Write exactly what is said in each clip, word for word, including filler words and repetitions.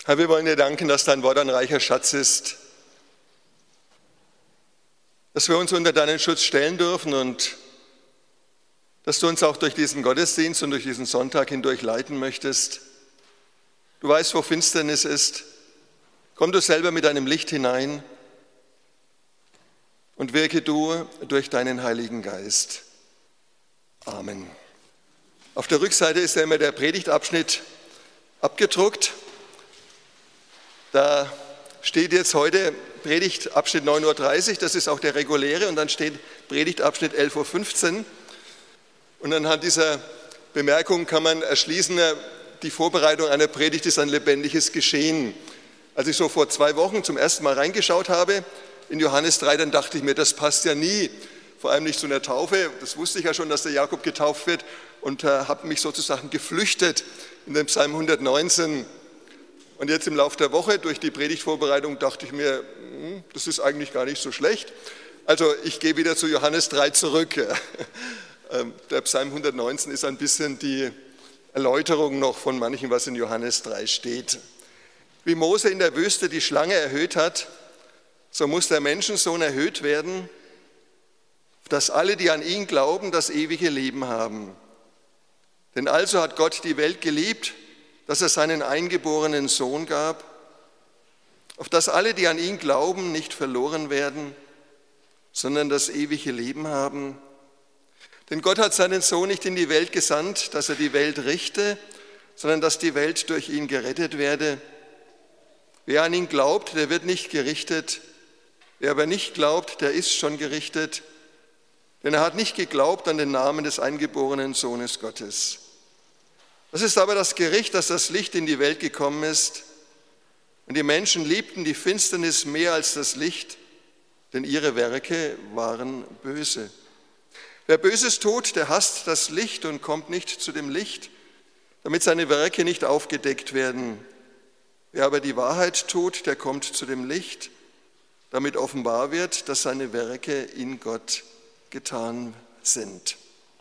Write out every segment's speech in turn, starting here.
Herr, wir wollen dir danken, dass dein Wort ein reicher Schatz ist, dass wir uns unter deinen Schutz stellen dürfen und dass du uns auch durch diesen Gottesdienst und durch diesen Sonntag hindurch leiten möchtest. Du weißt, wo Finsternis ist. Komm du selber mit deinem Licht hinein und wirke du durch deinen Heiligen Geist. Amen. Auf der Rückseite ist ja immer der Predigtabschnitt abgedruckt. Da steht jetzt heute Predigtabschnitt neun Uhr dreißig, das ist auch der reguläre, und dann steht Predigtabschnitt elf Uhr fünfzehn. Und anhand dieser Bemerkung kann man erschließen, die Vorbereitung einer Predigt ist ein lebendiges Geschehen. Als ich so vor zwei Wochen zum ersten Mal reingeschaut habe in Johannes drei, dann dachte ich mir, das passt ja nie, vor allem nicht zu einer Taufe. Das wusste ich ja schon, dass der Jakob getauft wird, und äh, habe mich sozusagen geflüchtet in den Psalm hundertneunzehn. Und jetzt im Laufe der Woche durch die Predigtvorbereitung dachte ich mir, das ist eigentlich gar nicht so schlecht. Also ich gehe wieder zu Johannes drei zurück. Der Psalm hundertneunzehn ist ein bisschen die Erläuterung noch von manchem, was in Johannes drei steht. Wie Mose in der Wüste die Schlange erhöht hat, so muss der Menschensohn erhöht werden, dass alle, die an ihn glauben, das ewige Leben haben. Denn also hat Gott die Welt geliebt, dass er seinen eingeborenen Sohn gab, auf dass alle, die an ihn glauben, nicht verloren werden, sondern das ewige Leben haben. Denn Gott hat seinen Sohn nicht in die Welt gesandt, dass er die Welt richte, sondern dass die Welt durch ihn gerettet werde. Wer an ihn glaubt, der wird nicht gerichtet. Wer aber nicht glaubt, der ist schon gerichtet. Denn er hat nicht geglaubt an den Namen des eingeborenen Sohnes Gottes. Das ist aber das Gericht, dass das Licht in die Welt gekommen ist. Und die Menschen liebten die Finsternis mehr als das Licht, denn ihre Werke waren böse. Wer Böses tut, der hasst das Licht und kommt nicht zu dem Licht, damit seine Werke nicht aufgedeckt werden. Wer aber die Wahrheit tut, der kommt zu dem Licht, damit offenbar wird, dass seine Werke in Gott getan sind.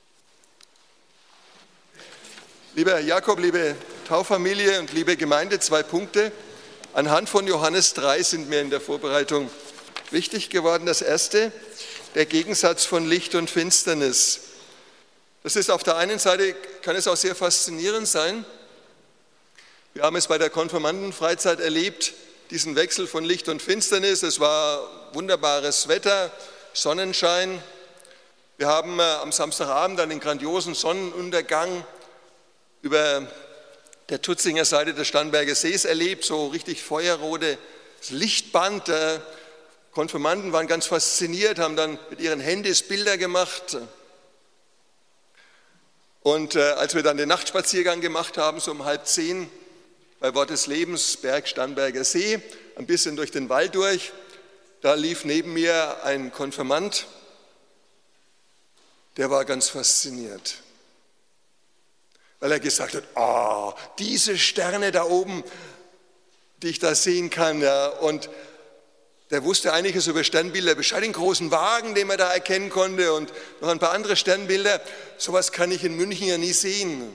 Lieber Jakob, liebe Tauffamilie und liebe Gemeinde, zwei Punkte anhand von Johannes drei sind mir in der Vorbereitung wichtig geworden. Das erste, der Gegensatz von Licht und Finsternis. Das ist auf der einen Seite, kann es auch sehr faszinierend sein. Wir haben es bei der Konfirmandenfreizeit erlebt, diesen Wechsel von Licht und Finsternis. Es war wunderbares Wetter, Sonnenschein. Wir haben am Samstagabend einen grandiosen Sonnenuntergang über der Tutzinger Seite des Starnberger Sees erlebt, so richtig feuerrotes Lichtband. Die Konfirmanden waren ganz fasziniert, haben dann mit ihren Handys Bilder gemacht. Und äh, als wir dann den Nachtspaziergang gemacht haben, so um halb zehn, bei Wort des Lebens, Berg Starnberger See, ein bisschen durch den Wald durch, da lief neben mir ein Konfirmand, der war ganz fasziniert, weil er gesagt hat, ah, diese Sterne da oben, die ich da sehen kann, ja, und der wusste einiges über Sternbilder, Bescheid, den großen Wagen, den man da erkennen konnte, und noch ein paar andere Sternbilder. Sowas kann ich in München ja nie sehen.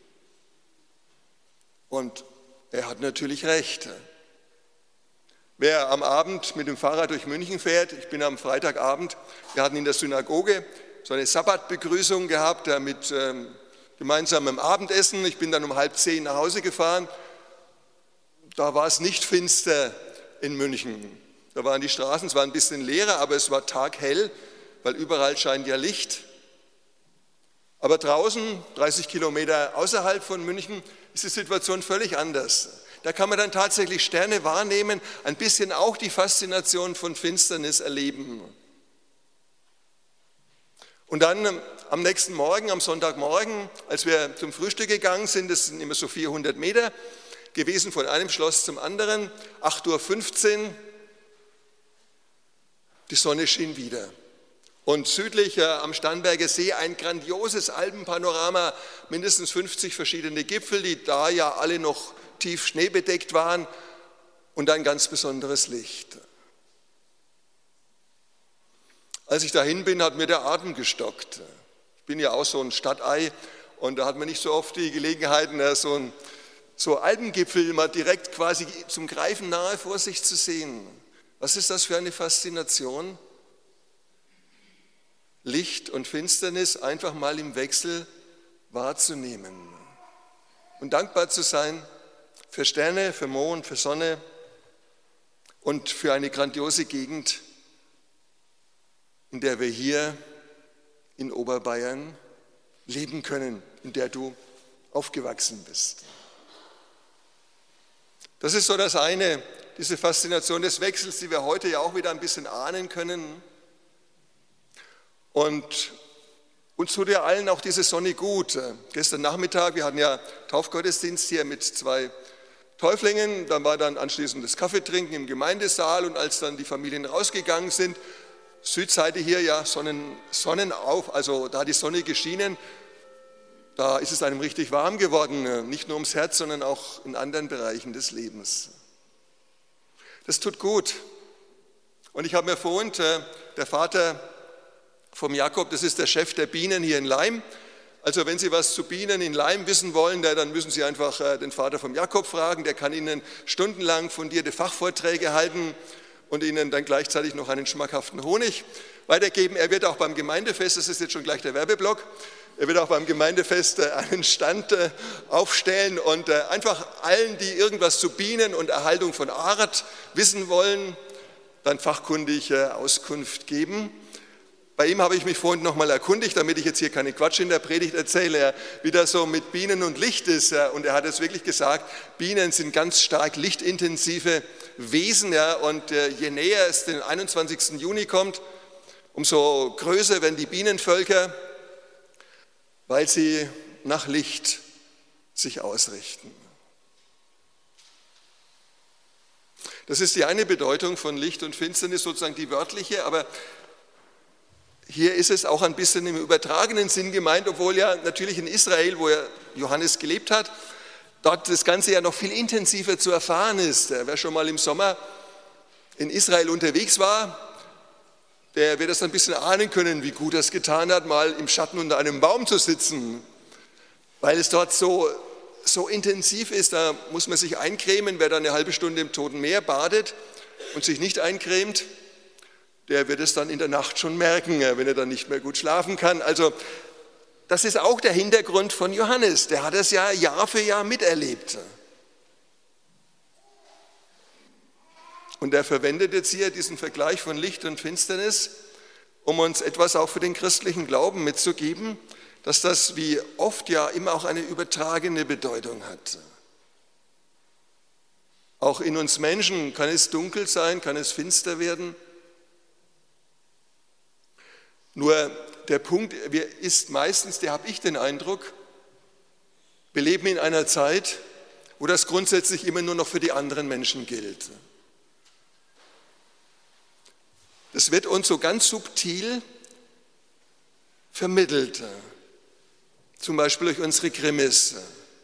Und er hat natürlich recht. Wer am Abend mit dem Fahrrad durch München fährt, ich bin am Freitagabend, wir hatten in der Synagoge so eine Sabbatbegrüßung gehabt, mit ähm, gemeinsamem Abendessen. Ich bin dann um halb zehn nach Hause gefahren. Da war es nicht finster in München. Da waren die Straßen zwar ein bisschen leerer, aber es war taghell, weil überall scheint ja Licht. Aber draußen, dreißig Kilometer außerhalb von München, ist die Situation völlig anders. Da kann man dann tatsächlich Sterne wahrnehmen, ein bisschen auch die Faszination von Finsternis erleben. Und dann am nächsten Morgen, am Sonntagmorgen, als wir zum Frühstück gegangen sind, das sind immer so vierhundert Meter gewesen von einem Schloss zum anderen, acht Uhr fünfzehn, die Sonne schien wieder. Und südlich äh, am Starnberger See ein grandioses Alpenpanorama, mindestens fünfzig verschiedene Gipfel, die da ja alle noch tief schneebedeckt waren, und ein ganz besonderes Licht. Als ich dahin bin, hat mir der Atem gestockt. Ich bin ja auch so ein Stadtei und da hat man nicht so oft die Gelegenheit, so ein so Alpengipfel mal direkt quasi zum Greifen nahe vor sich zu sehen. Was ist das für eine Faszination? Licht und Finsternis einfach mal im Wechsel wahrzunehmen und dankbar zu sein für Sterne, für Mond, für Sonne und für eine grandiose Gegend, in der wir hier in Oberbayern leben können, in der du aufgewachsen bist. Das ist so das eine, diese Faszination des Wechsels, die wir heute ja auch wieder ein bisschen ahnen können. Und uns tut ja allen auch diese Sonne gut. Gestern Nachmittag, wir hatten ja Taufgottesdienst hier mit zwei Täuflingen, dann war dann anschließend das Kaffeetrinken im Gemeindesaal und als dann die Familien rausgegangen sind, Südseite hier ja Sonnen, Sonnenauf, also da hat die Sonne geschienen, da ist es einem richtig warm geworden, nicht nur ums Herz, sondern auch in anderen Bereichen des Lebens. Das tut gut. Und ich habe mir vorhin, der Vater vom Jakob, das ist der Chef der Bienen hier in Laim. Also wenn Sie was zu Bienen in Laim wissen wollen, dann müssen Sie einfach den Vater vom Jakob fragen. Der kann Ihnen stundenlang fundierte Fachvorträge halten und Ihnen dann gleichzeitig noch einen schmackhaften Honig weitergeben. Er wird auch beim Gemeindefest, das ist jetzt schon gleich der Werbeblock, er wird auch beim Gemeindefest einen Stand aufstellen und einfach allen, die irgendwas zu Bienen und Erhaltung von Art wissen wollen, dann fachkundig Auskunft geben. Bei ihm habe ich mich vorhin nochmal erkundigt, damit ich jetzt hier keinen Quatsch in der Predigt erzähle, wie das so mit Bienen und Licht ist. Und er hat es wirklich gesagt, Bienen sind ganz stark lichtintensive Wesen. Und je näher es den einundzwanzigsten Juni kommt, umso größer werden die Bienenvölker, weil sie nach Licht sich ausrichten. Das ist die eine Bedeutung von Licht und Finsternis, sozusagen die wörtliche, aber hier ist es auch ein bisschen im übertragenen Sinn gemeint, obwohl ja natürlich in Israel, wo ja Johannes gelebt hat, dort das Ganze ja noch viel intensiver zu erfahren ist. Wer schon mal im Sommer in Israel unterwegs war, der wird das ein bisschen ahnen können, wie gut er es getan hat, mal im Schatten unter einem Baum zu sitzen, weil es dort so, so intensiv ist, da muss man sich eincremen. Wer da eine halbe Stunde im Toten Meer badet und sich nicht eincremt, der wird es dann in der Nacht schon merken, wenn er dann nicht mehr gut schlafen kann. Also das ist auch der Hintergrund von Johannes. Der hat es ja Jahr für Jahr miterlebt. Und er verwendet jetzt hier diesen Vergleich von Licht und Finsternis, um uns etwas auch für den christlichen Glauben mitzugeben, dass das wie oft ja immer auch eine übertragene Bedeutung hat. Auch in uns Menschen kann es dunkel sein, kann es finster werden. Nur der Punkt ist meistens, der habe ich den Eindruck, wir leben in einer Zeit, wo das grundsätzlich immer nur noch für die anderen Menschen gilt. Das wird uns so ganz subtil vermittelt, zum Beispiel durch unsere Krimis.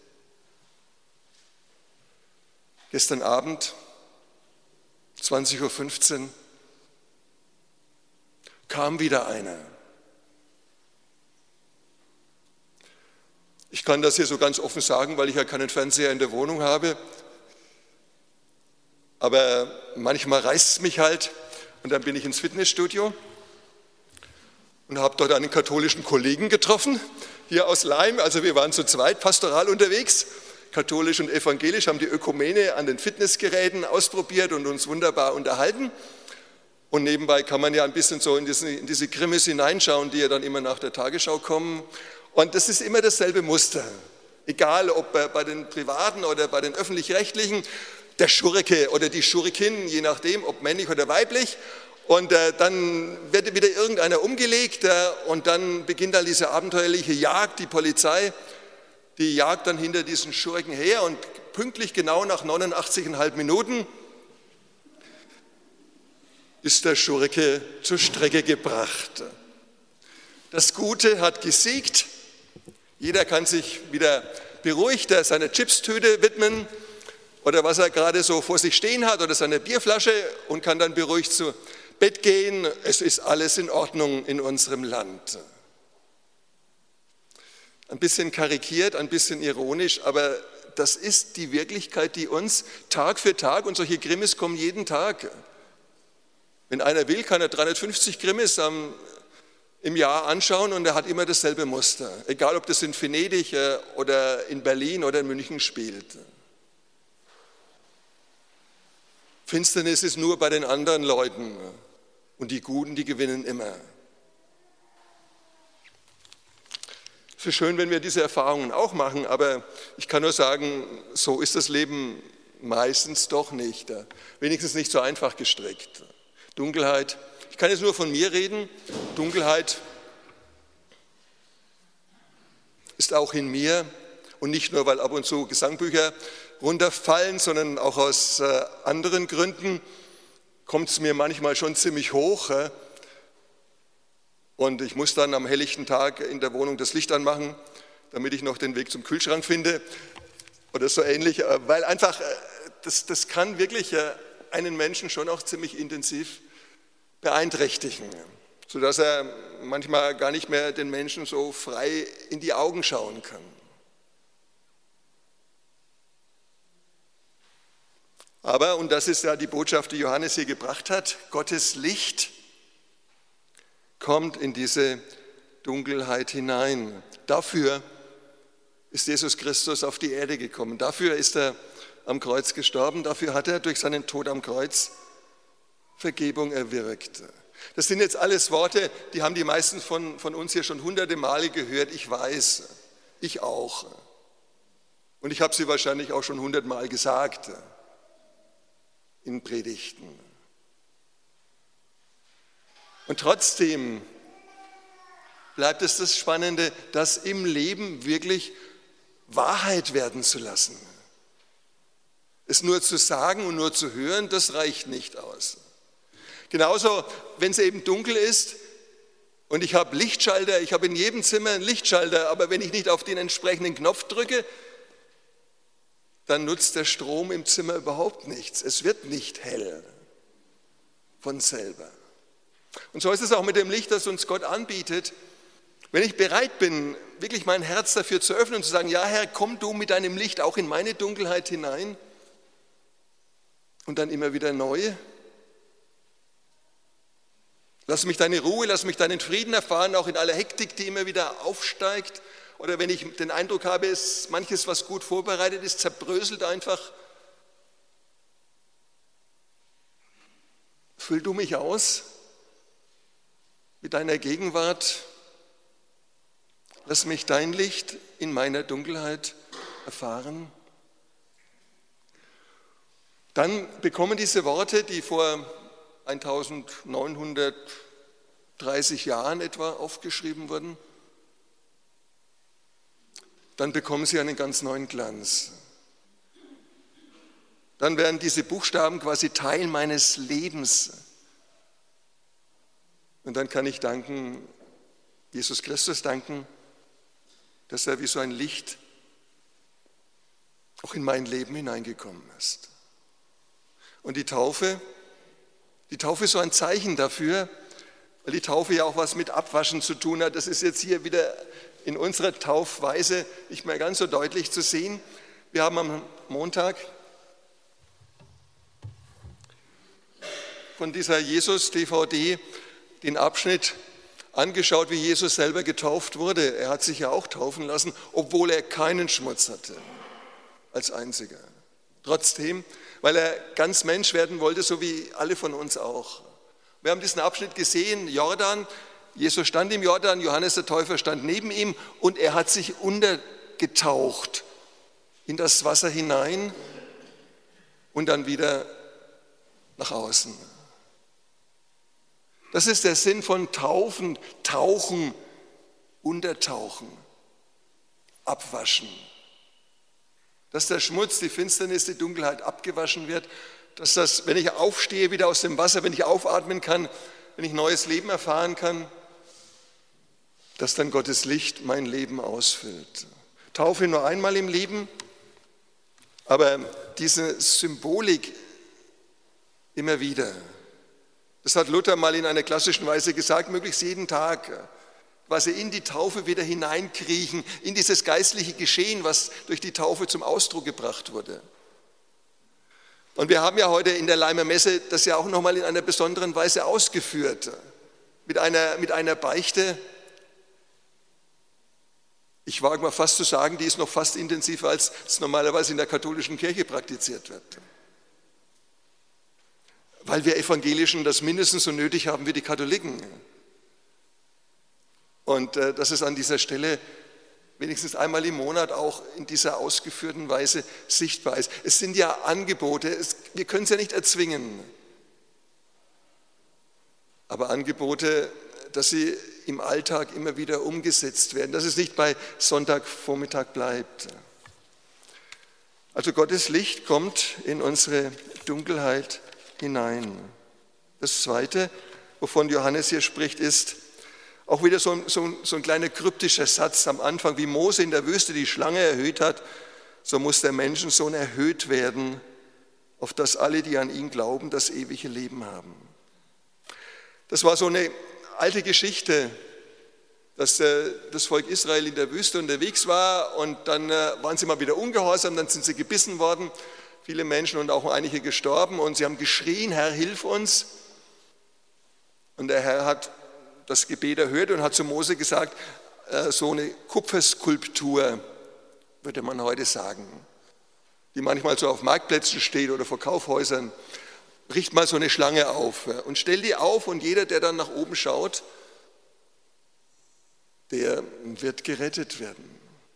Gestern Abend, zwanzig Uhr fünfzehn, kam wieder einer. Ich kann das hier so ganz offen sagen, weil ich ja keinen Fernseher in der Wohnung habe. Aber manchmal reißt es mich halt und dann bin ich ins Fitnessstudio und habe dort einen katholischen Kollegen getroffen, hier aus Laim. Also wir waren zu zweit pastoral unterwegs, katholisch und evangelisch, haben die Ökumene an den Fitnessgeräten ausprobiert und uns wunderbar unterhalten. Und nebenbei kann man ja ein bisschen so in diese, in diese Krimis hineinschauen, die ja dann immer nach der Tagesschau kommen. Und das ist immer dasselbe Muster. Egal ob bei den Privaten oder bei den Öffentlich-Rechtlichen, der Schurke oder die Schurkin, je nachdem, ob männlich oder weiblich. Und äh, dann wird wieder irgendeiner umgelegt äh, und dann beginnt dann diese abenteuerliche Jagd. Die Polizei, die jagt dann hinter diesen Schurken her und pünktlich genau nach neunundachtzig Komma fünf Minuten ist der Schurke zur Strecke gebracht. Das Gute hat gesiegt. Jeder kann sich wieder beruhigt seiner Chipstüte widmen oder was er gerade so vor sich stehen hat oder seiner Bierflasche und kann dann beruhigt zu Bett gehen. Es ist alles in Ordnung in unserem Land. Ein bisschen karikiert, ein bisschen ironisch, aber das ist die Wirklichkeit, die uns Tag für Tag, und solche Krimis kommen jeden Tag. Wenn einer will, kann er dreihundertfünfzig Krimis am, im Jahr anschauen und er hat immer dasselbe Muster. Egal, ob das in Venedig oder in Berlin oder in München spielt. Finsternis ist nur bei den anderen Leuten und die Guten, die gewinnen immer. Es ist schön, wenn wir diese Erfahrungen auch machen, aber ich kann nur sagen, so ist das Leben meistens doch nicht. Wenigstens nicht so einfach gestrickt. Dunkelheit, ich kann jetzt nur von mir reden, Dunkelheit ist auch in mir und nicht nur, weil ab und zu Gesangbücher runterfallen, sondern auch aus äh, anderen Gründen kommt es mir manchmal schon ziemlich hoch. Äh, und ich muss dann am helllichten Tag in der Wohnung das Licht anmachen, damit ich noch den Weg zum Kühlschrank finde oder so ähnlich, äh, weil einfach, äh, das, das kann wirklich äh, einen Menschen schon auch ziemlich intensiv beeinträchtigen, sodass er manchmal gar nicht mehr den Menschen so frei in die Augen schauen kann. Aber, und das ist ja die Botschaft, die Johannes hier gebracht hat, Gottes Licht kommt in diese Dunkelheit hinein. Dafür ist Jesus Christus auf die Erde gekommen. Dafür ist er am Kreuz gestorben. Dafür hat er durch seinen Tod am Kreuz Vergebung erwirkt. Das sind jetzt alles Worte, die haben die meisten von, von uns hier schon hunderte Male gehört. Ich weiß, ich auch. Und ich habe sie wahrscheinlich auch schon hundertmal gesagt in Predigten. Und trotzdem bleibt es das Spannende, das im Leben wirklich Wahrheit werden zu lassen. Es nur zu sagen und nur zu hören, das reicht nicht aus. Genauso, wenn es eben dunkel ist und ich habe Lichtschalter, ich habe in jedem Zimmer einen Lichtschalter, aber wenn ich nicht auf den entsprechenden Knopf drücke, dann nutzt der Strom im Zimmer überhaupt nichts. Es wird nicht hell von selber. Und so ist es auch mit dem Licht, das uns Gott anbietet. Wenn ich bereit bin, wirklich mein Herz dafür zu öffnen und zu sagen, ja Herr, komm du mit deinem Licht auch in meine Dunkelheit hinein und dann immer wieder neu. Lass mich deine Ruhe, lass mich deinen Frieden erfahren, auch in aller Hektik, die immer wieder aufsteigt. Oder wenn ich den Eindruck habe, ist manches, was gut vorbereitet ist, zerbröselt einfach. Füll du mich aus mit deiner Gegenwart. Lass mich dein Licht in meiner Dunkelheit erfahren. Dann bekommen diese Worte, die vor eintausendneunhundertdreißig Jahren etwa aufgeschrieben wurden, dann bekommen sie einen ganz neuen Glanz. Dann werden diese Buchstaben quasi Teil meines Lebens. Und dann kann ich danken, Jesus Christus danken, dass er wie so ein Licht auch in mein Leben hineingekommen ist. Und die Taufe, die Taufe ist so ein Zeichen dafür, weil die Taufe ja auch was mit Abwaschen zu tun hat. Das ist jetzt hier wieder in unserer Taufweise nicht mehr ganz so deutlich zu sehen. Wir haben am Montag von dieser Jesus-D V D den Abschnitt angeschaut, wie Jesus selber getauft wurde. Er hat sich ja auch taufen lassen, obwohl er keinen Schmutz hatte, als einziger. Trotzdem, weil er ganz Mensch werden wollte, so wie alle von uns auch. Wir haben diesen Abschnitt gesehen, Jordan. Jesus stand im Jordan, Johannes der Täufer stand neben ihm und er hat sich untergetaucht in das Wasser hinein und dann wieder nach außen. Das ist der Sinn von Taufen, Tauchen, Untertauchen, Abwaschen. Dass der Schmutz, die Finsternis, die Dunkelheit abgewaschen wird, dass das, wenn ich aufstehe wieder aus dem Wasser, wenn ich aufatmen kann, wenn ich neues Leben erfahren kann, dass dann Gottes Licht mein Leben ausfüllt. Taufe nur einmal im Leben, aber diese Symbolik immer wieder. Das hat Luther mal in einer klassischen Weise gesagt, möglichst jeden Tag quasi in die Taufe wieder hineinkriechen, in dieses geistliche Geschehen, was durch die Taufe zum Ausdruck gebracht wurde. Und wir haben ja heute in der Leimer Messe das ja auch nochmal in einer besonderen Weise ausgeführt, mit einer, mit einer Beichte. Ich wage mal fast zu sagen, die ist noch fast intensiver, als es normalerweise in der katholischen Kirche praktiziert wird. Weil wir Evangelischen das mindestens so nötig haben wie die Katholiken. Und äh, dass es an dieser Stelle wenigstens einmal im Monat auch in dieser ausgeführten Weise sichtbar ist. Es sind ja Angebote, es, wir können es ja nicht erzwingen, aber Angebote, dass sie im Alltag immer wieder umgesetzt werden, dass es nicht bei Sonntagvormittag bleibt. Also Gottes Licht kommt in unsere Dunkelheit hinein. Das Zweite, wovon Johannes hier spricht, ist auch wieder so ein, so, ein, so ein kleiner kryptischer Satz am Anfang, wie Mose in der Wüste die Schlange erhöht hat, so muss der Menschensohn erhöht werden, auf dass alle, die an ihn glauben, das ewige Leben haben. Das war so eine alte Geschichte, dass äh, das Volk Israel in der Wüste unterwegs war und dann äh, waren sie mal wieder ungehorsam, dann sind sie gebissen worden, viele Menschen und auch einige gestorben und sie haben geschrien, Herr, hilf uns. Und der Herr hat das Gebet erhört und hat zu Mose gesagt, äh, so eine Kupferskulptur, würde man heute sagen, die manchmal so auf Marktplätzen steht oder vor Kaufhäusern, richt mal so eine Schlange auf und stell die auf und jeder, der dann nach oben schaut, der wird gerettet werden.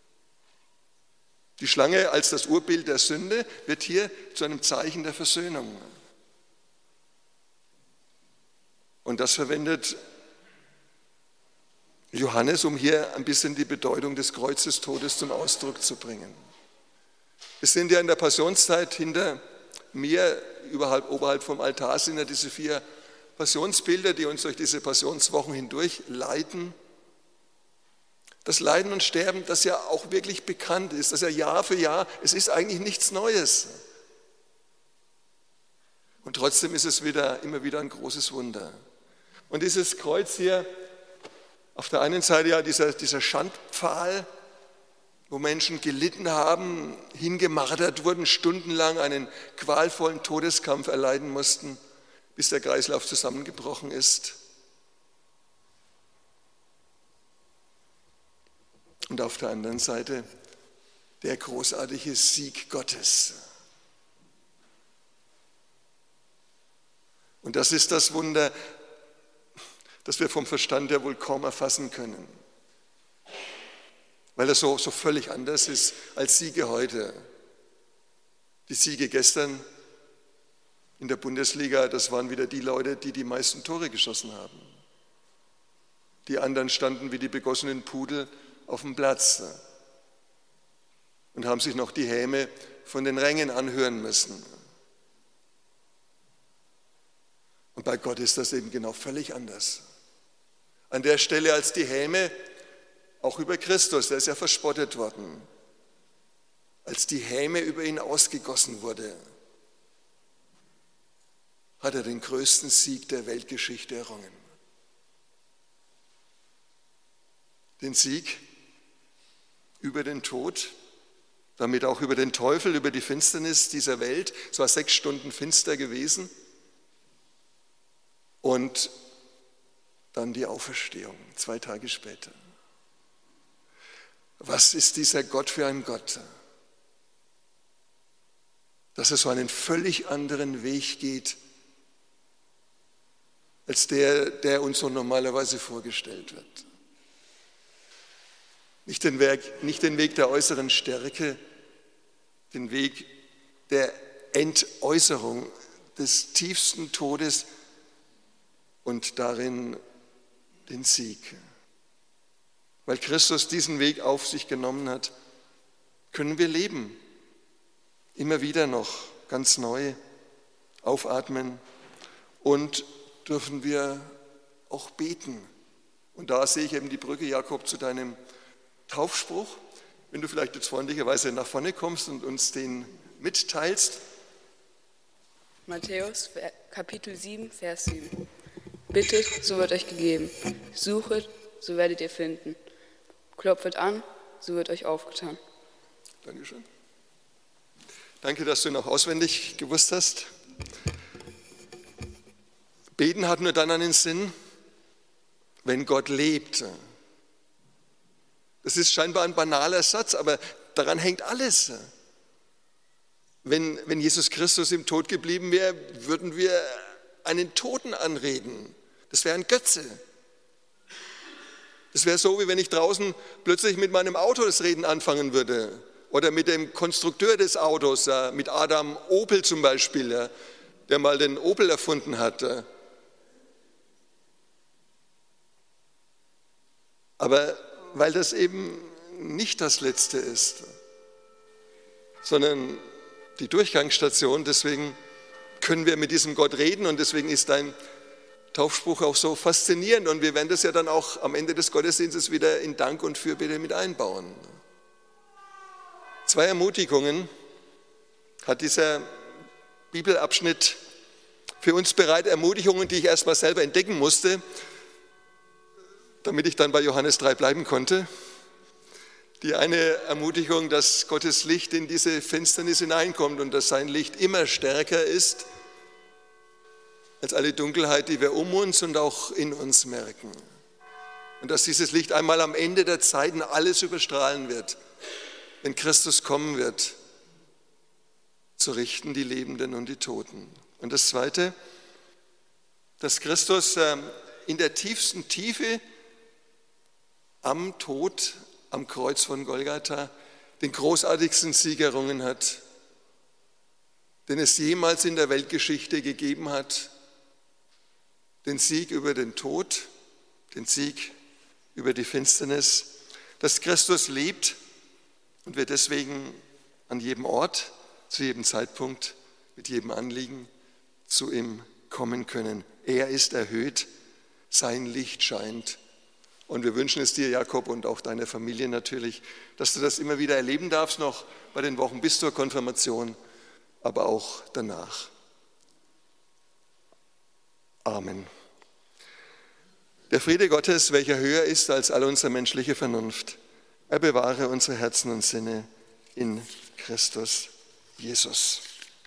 Die Schlange als das Urbild der Sünde wird hier zu einem Zeichen der Versöhnung. Und das verwendet Johannes, um hier ein bisschen die Bedeutung des Kreuzestodes zum Ausdruck zu bringen. Wir sind ja in der Passionszeit, hinter mir, überhalb, oberhalb vom Altar sind ja diese vier Passionsbilder, die uns durch diese Passionswochen hindurch leiten. Das Leiden und Sterben, das ja auch wirklich bekannt ist, das ja Jahr für Jahr, es ist eigentlich nichts Neues. Und trotzdem ist es wieder, immer wieder ein großes Wunder. Und dieses Kreuz hier, auf der einen Seite ja dieser, dieser Schandpfahl, wo Menschen gelitten haben, hingemartert wurden, stundenlang einen qualvollen Todeskampf erleiden mussten, bis der Kreislauf zusammengebrochen ist. Und auf der anderen Seite der großartige Sieg Gottes. Und das ist das Wunder, das wir vom Verstand ja wohl kaum erfassen können, weil er so, so völlig anders ist als Siege heute. Die Siege gestern in der Bundesliga, das waren wieder die Leute, die die meisten Tore geschossen haben. Die anderen standen wie die begossenen Pudel auf dem Platz und haben sich noch die Häme von den Rängen anhören müssen. Und bei Gott ist das eben genau völlig anders. An der Stelle, als die Häme, auch über Christus, der ist ja verspottet worden, als die Häme über ihn ausgegossen wurde, hat er den größten Sieg der Weltgeschichte errungen. Den Sieg über den Tod, damit auch über den Teufel, über die Finsternis dieser Welt. Es war sechs Stunden finster gewesen. Und dann die Auferstehung, zwei Tage später. Was ist dieser Gott für ein Gott? Dass er so einen völlig anderen Weg geht, als der, der uns so normalerweise vorgestellt wird. Nicht den Weg, nicht den Weg der äußeren Stärke, den Weg der Entäußerung des tiefsten Todes und darin den Sieg. Weil Christus diesen Weg auf sich genommen hat, können wir leben. Immer wieder noch ganz neu aufatmen und dürfen wir auch beten. Und da sehe ich eben die Brücke, Jakob, zu deinem Taufspruch. Wenn du vielleicht jetzt freundlicherweise nach vorne kommst und uns den mitteilst. Matthäus Kapitel sieben, Vers sieben. Bittet, so wird euch gegeben. Suchet, so werdet ihr finden. Klopft an, so wird euch aufgetan. Dankeschön. Danke, dass du noch auswendig gewusst hast. Beten hat nur dann einen Sinn, wenn Gott lebt. Das ist scheinbar ein banaler Satz, aber daran hängt alles. Wenn, wenn Jesus Christus im Tod geblieben wäre, würden wir einen Toten anreden. Das wäre ein Götze. Das wäre so, wie wenn ich draußen plötzlich mit meinem Auto das Reden anfangen würde. Oder mit dem Konstrukteur des Autos, mit Adam Opel zum Beispiel, der mal den Opel erfunden hat. Aber weil das eben nicht das Letzte ist, sondern die Durchgangsstation, deswegen können wir mit diesem Gott reden und deswegen ist dein Taufspruch auch so faszinierend und wir werden das ja dann auch am Ende des Gottesdienstes wieder in Dank und Fürbitte mit einbauen. Zwei Ermutigungen hat dieser Bibelabschnitt für uns bereit, Ermutigungen, die ich erstmal selber entdecken musste, damit ich dann bei Johannes drei bleiben konnte. Die eine Ermutigung, dass Gottes Licht in diese Finsternis hineinkommt und dass sein Licht immer stärker ist als alle Dunkelheit, die wir um uns und auch in uns merken. Und dass dieses Licht einmal am Ende der Zeiten alles überstrahlen wird, wenn Christus kommen wird, zu richten die Lebenden und die Toten. Und das Zweite, dass Christus in der tiefsten Tiefe am Tod, am Kreuz von Golgatha, den großartigsten Sieg errungen hat, den es jemals in der Weltgeschichte gegeben hat. Den Sieg über den Tod, den Sieg über die Finsternis, dass Christus lebt und wir deswegen an jedem Ort, zu jedem Zeitpunkt, mit jedem Anliegen zu ihm kommen können. Er ist erhöht, sein Licht scheint. Und wir wünschen es dir, Jakob, und auch deiner Familie natürlich, dass du das immer wieder erleben darfst, noch bei den Wochen bis zur Konfirmation, aber auch danach. Amen. Der Friede Gottes, welcher höher ist als all unsere menschliche Vernunft, er bewahre unsere Herzen und Sinne in Christus Jesus.